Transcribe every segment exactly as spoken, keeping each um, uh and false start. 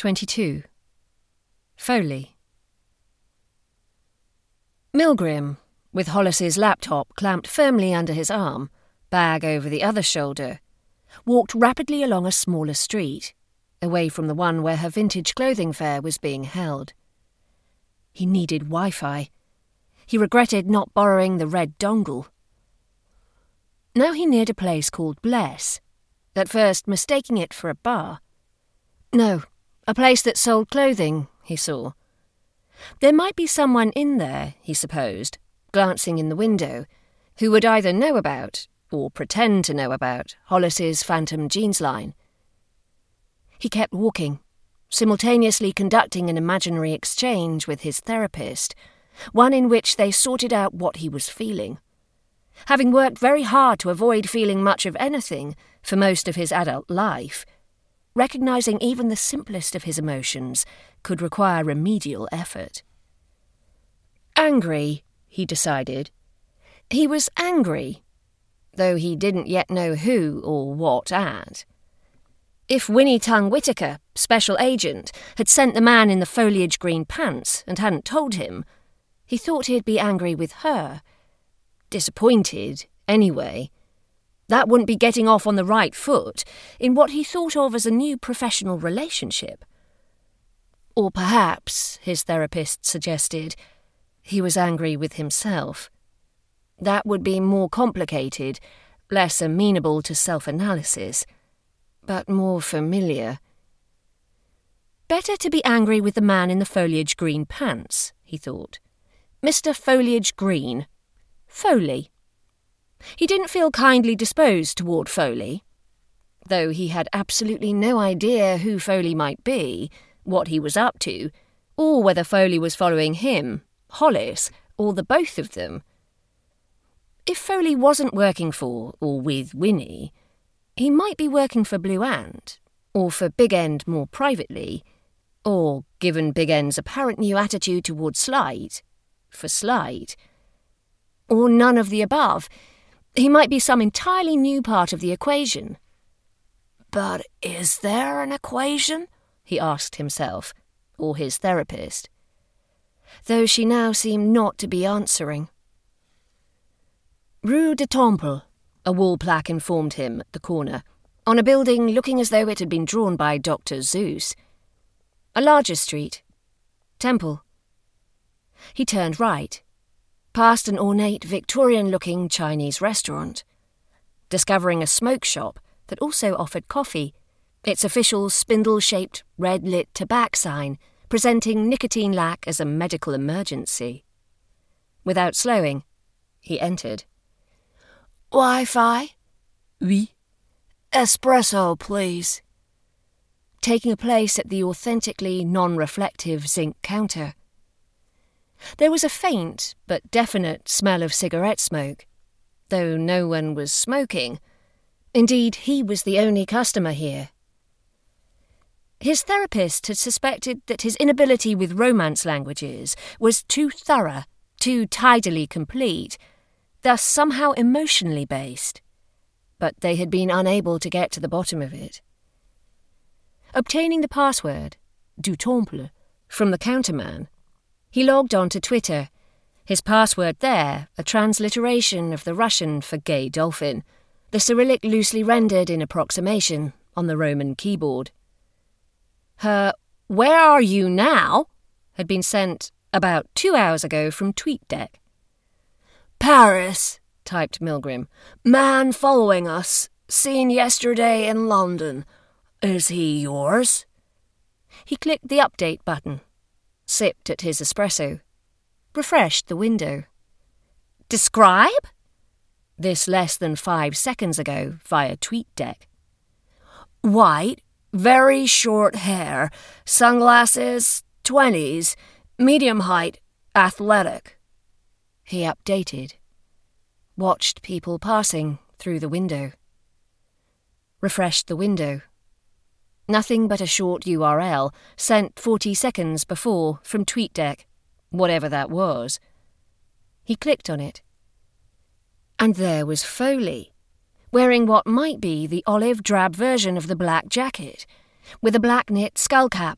twenty-two. Foley. Milgrim, with Hollis's laptop clamped firmly under his arm, bag over the other shoulder, walked rapidly along a smaller street, away from the one where her vintage clothing fair was being held. He needed Wi-Fi. He regretted not borrowing the red dongle. Now he neared a place called Bless, at first mistaking it for a bar. No, a place that sold clothing, he saw. There might be someone in there, he supposed, glancing in the window, who would either know about, or pretend to know about, Hollis's phantom jeans line. He kept walking, simultaneously conducting an imaginary exchange with his therapist, one in which they sorted out what he was feeling. Having worked very hard to avoid feeling much of anything for most of his adult life, recognizing even the simplest of his emotions could require remedial effort. Angry, he decided. He was angry, though he didn't yet know who or what at. If Winnie Tongue Whitaker, special agent, had sent the man in the foliage green pants and hadn't told him, he thought he'd be angry with her. Disappointed, anyway. That wouldn't be getting off on the right foot in what he thought of as a new professional relationship. Or perhaps, his therapist suggested, he was angry with himself. That would be more complicated, less amenable to self-analysis, but more familiar. Better to be angry with the man in the foliage green pants, he thought. Mister Foliage Green. Foley. He didn't feel kindly disposed toward Foley. Though he had absolutely no idea who Foley might be, what he was up to, or whether Foley was following him, Hollis, or the both of them. If Foley wasn't working for or with Winnie, he might be working for Blue Ant, or for Big End more privately, or, given Big End's apparent new attitude toward Slide, for Slide. Or none of the above. He might be some entirely new part of the equation. But is there an equation? He asked himself, or his therapist. Though she now seemed not to be answering. Rue de Temple, a wall plaque informed him at the corner, on a building looking as though it had been drawn by Doctor Zeus. A larger street. Temple. He turned right, past an ornate Victorian-looking Chinese restaurant, discovering a smoke shop that also offered coffee, its official spindle-shaped red-lit tobacco sign presenting nicotine lack as a medical emergency. Without slowing, he entered. Wi-Fi? Oui. Espresso, please. Taking a place at the authentically non-reflective zinc counter. There was a faint but definite smell of cigarette smoke, though no one was smoking. Indeed, he was the only customer here. His therapist had suspected that his inability with Romance languages was too thorough, too tidily complete, thus somehow emotionally based. But they had been unable to get to the bottom of it. Obtaining the password, du Temple, from the counterman, he logged on to Twitter, his password there a transliteration of the Russian for gay dolphin, the Cyrillic loosely rendered in approximation on the Roman keyboard. Her "Where are you now?" had been sent about two hours ago from TweetDeck. Paris, typed Milgrim. Man following us, seen yesterday in London. Is he yours? He clicked the update button, sipped at his espresso, refreshed the window. Describe? This less than five seconds ago via TweetDeck. White, very short hair, sunglasses, twenties, medium height, athletic. He updated. Watched people passing through the window. Refreshed the window. Nothing but a short U R L sent forty seconds before from TweetDeck, whatever that was. He clicked on it. And there was Foley, wearing what might be the olive-drab version of the black jacket, with a black knit skullcap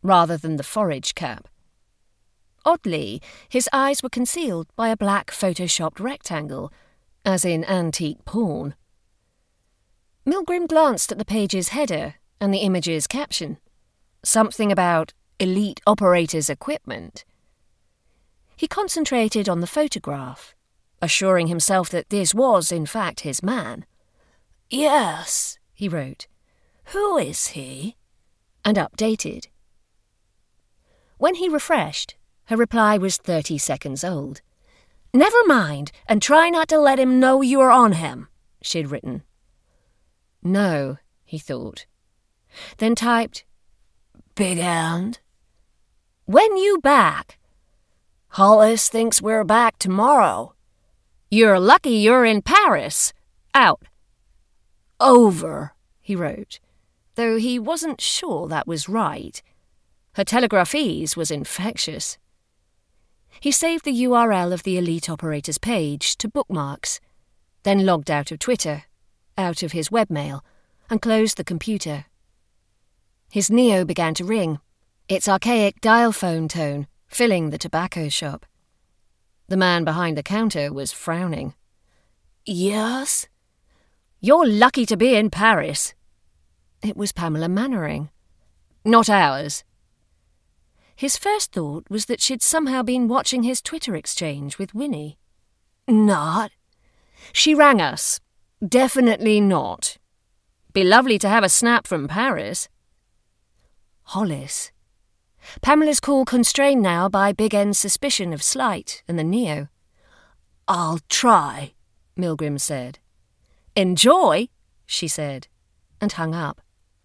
rather than the forage cap. Oddly, his eyes were concealed by a black photoshopped rectangle, as in antique porn. Milgrim glanced at the page's header and the image's caption. Something about elite operators' equipment. He concentrated on the photograph, assuring himself that this was, in fact, his man. "Yes," he wrote. "Who is he?" And updated. When he refreshed, her reply was thirty seconds old. "Never mind, and try not to let him know you are on him," she'd written. No, he thought. Then typed, "Big End? When you back? Hollis thinks we're back tomorrow. You're lucky you're in Paris. Out." "Over," he wrote, though he wasn't sure that was right. Her telegraphese was infectious. He saved the U R L of the Elite Operators page to bookmarks, then logged out of Twitter, out of his webmail, and closed the computer. His Neo began to ring, its archaic dial phone tone filling the tobacco shop. The man behind the counter was frowning. "Yes?" "You're lucky to be in Paris." It was Pamela Mannering. "Not ours." His first thought was that she'd somehow been watching his Twitter exchange with Winnie. "Not?" "She rang us. Definitely not. Be lovely to have a snap from Paris." Hollis. Pamela's call constrained now by Big End's suspicion of slight and the Neo. "I'll try," Milgrim said. "Enjoy," she said, and hung up.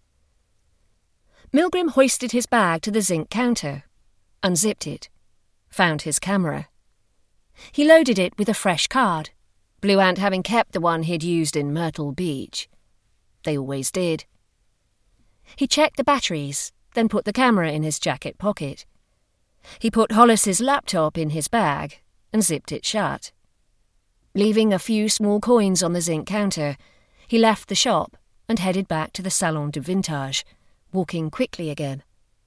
Milgrim hoisted his bag to the zinc counter, unzipped it, found his camera. He loaded it with a fresh card, Blue Ant having kept the one he'd used in Myrtle Beach. They always did. He checked the batteries, then put the camera in his jacket pocket. He put Hollis's laptop in his bag and zipped it shut. Leaving a few small coins on the zinc counter, he left the shop and headed back to the Salon du Vintage, walking quickly again.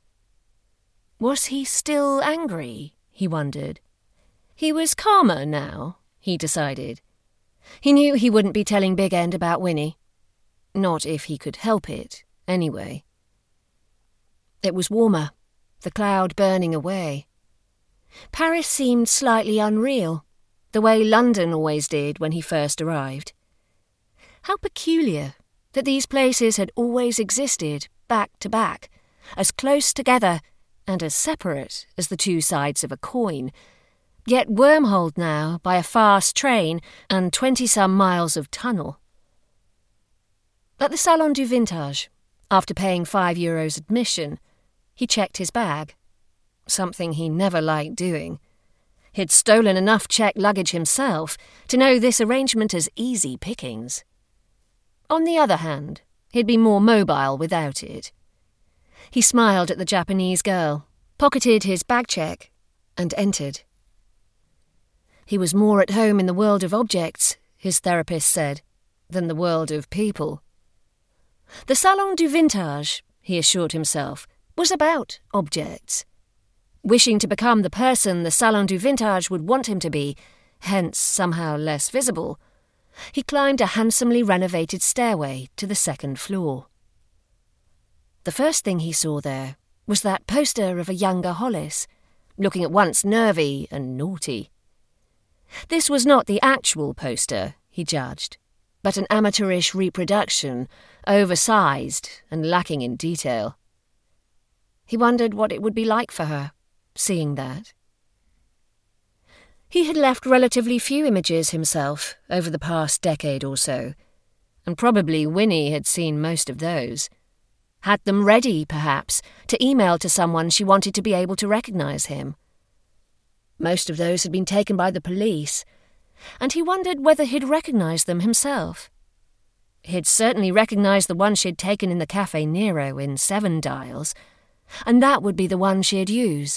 Was he still angry, he wondered. He was calmer now, he decided. He knew he wouldn't be telling Big End about Winnie. Not if he could help it, anyway. It was warmer, the cloud burning away. Paris seemed slightly unreal, the way London always did when he first arrived. How peculiar that these places had always existed back to back, as close together and as separate as the two sides of a coin, yet wormholed now by a fast train and twenty-some miles of tunnel. At the Salon du Vintage, after paying five euros admission, he checked his bag, something he never liked doing. He'd stolen enough checked luggage himself to know this arrangement as easy pickings. On the other hand, he'd be more mobile without it. He smiled at the Japanese girl, pocketed his bag check, and entered. He was more at home in the world of objects, his therapist said, than the world of people. The Salon du Vintage, he assured himself, was about objects. Wishing to become the person the Salon du Vintage would want him to be, hence somehow less visible, he climbed a handsomely renovated stairway to the second floor. The first thing he saw there was that poster of a younger Hollis, looking at once nervy and naughty. This was not the actual poster, he judged, but an amateurish reproduction, oversized and lacking in detail. He wondered what it would be like for her, seeing that. He had left relatively few images himself over the past decade or so, and probably Winnie had seen most of those. Had them ready, perhaps, to email to someone she wanted to be able to recognize him. Most of those had been taken by the police, and he wondered whether he'd recognize them himself. He'd certainly recognized the one she'd taken in the Café Nero in Seven Dials, and that would be the one she'd use.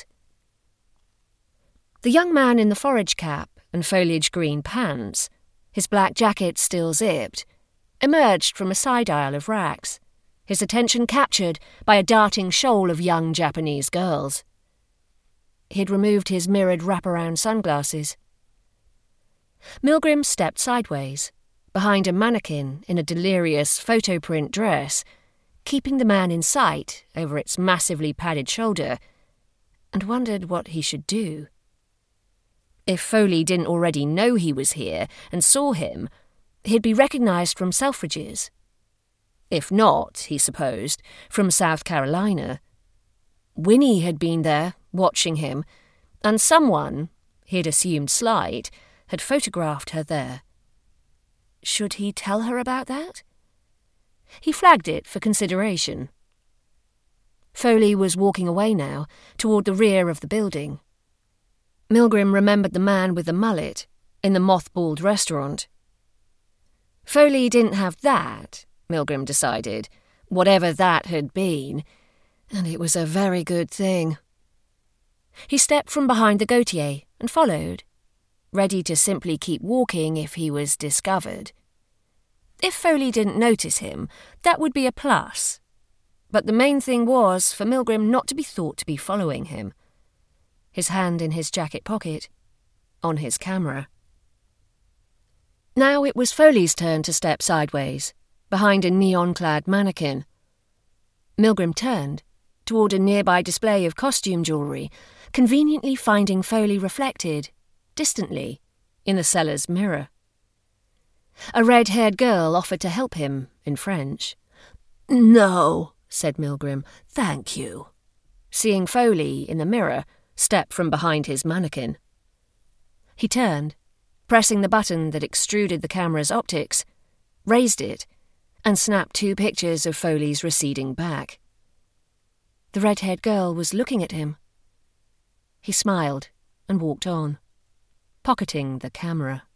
The young man in the forage cap and foliage-green pants, his black jacket still zipped, emerged from a side aisle of racks. his attention captured by a darting shoal of young Japanese girls. He'd removed his mirrored wraparound sunglasses. Milgrim stepped sideways, behind a mannequin in a delirious photoprint dress, keeping the man in sight over its massively padded shoulder, and wondered what he should do. If Foley didn't already know he was here and saw him, he'd be recognised from Selfridge's. If not, he supposed, from South Carolina. Winnie had been there, watching him, and someone, he'd assumed Slide, had photographed her there. Should he tell her about that? He flagged it for consideration. Foley was walking away now, toward the rear of the building. Milgrim remembered the man with the mullet in the mothballed restaurant. Foley didn't have that, Milgrim decided, whatever that had been, and it was a very good thing. He stepped from behind the Gautier and followed, ready to simply keep walking if he was discovered. If Foley didn't notice him, that would be a plus. But the main thing was for Milgrim not to be thought to be following him. His hand in his jacket pocket, on his camera. Now it was Foley's turn to step sideways, behind a neon-clad mannequin. Milgrim turned, toward a nearby display of costume jewellery, conveniently finding Foley reflected, distantly, in the seller's mirror. A red-haired girl offered to help him, in French. "No," said Milgrim, "thank you," seeing Foley, in the mirror, step from behind his mannequin. He turned, pressing the button that extruded the camera's optics, raised it, and snapped two pictures of Foley's receding back. The red-haired girl was looking at him. He smiled and walked on, pocketing the camera.